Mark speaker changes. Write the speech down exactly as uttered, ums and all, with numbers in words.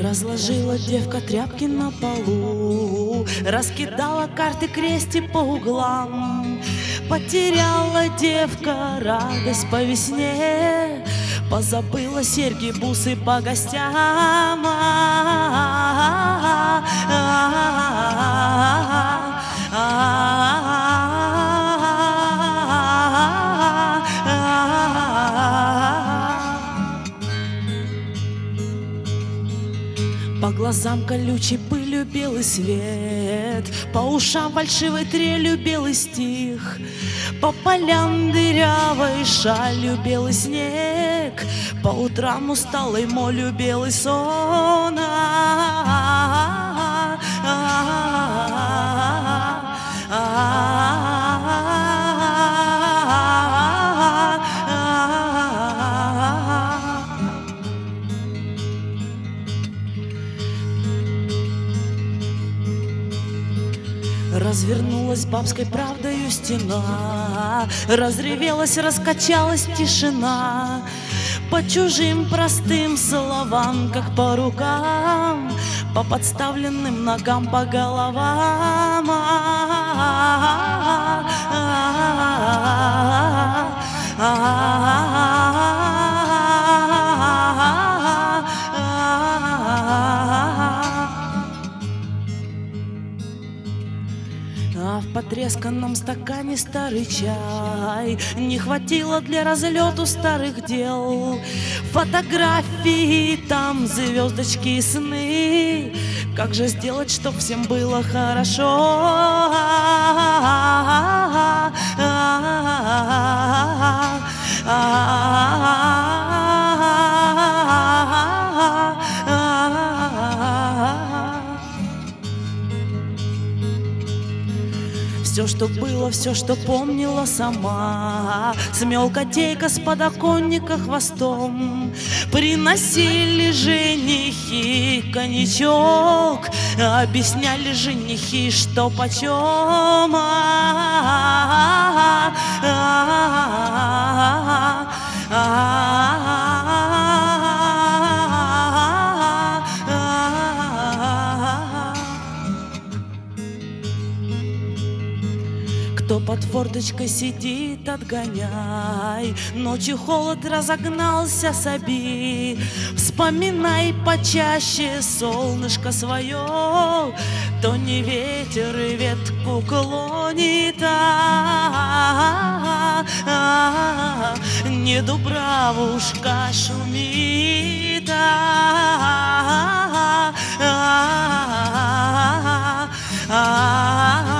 Speaker 1: Разложила девка тряпки на полу, раскидала карты крести по углам. Потеряла девка радость по весне, позабыла серьги, бусы по гостям. По глазам колючей пылью белый свет, по ушам фальшивой трелью белый стих, по полям дырявой шалью белый снег, по утрам усталой молью белый сон. Развернулась бабской правдою стена, разревелась, раскачалась тишина. По чужим простым словам, как по рукам, по подставленным ногам, по головам. А в потресканном стакане старый чай не хватило для разлету старых дел. Фотографии там, звездочки и сны. Как же сделать, чтоб всем было хорошо? Все, что было, все, что помнила сама, смел котейка с подоконника хвостом. Приносили женихи коньячок, объясняли женихи, что почем. Кто под форточкой сидит, отгоняй, ночью холод разогнался, соби. Вспоминай почаще солнышко свое, то не ветер и ветку клонит, а, а, а, не дубравушка шумит, а, а, а, а.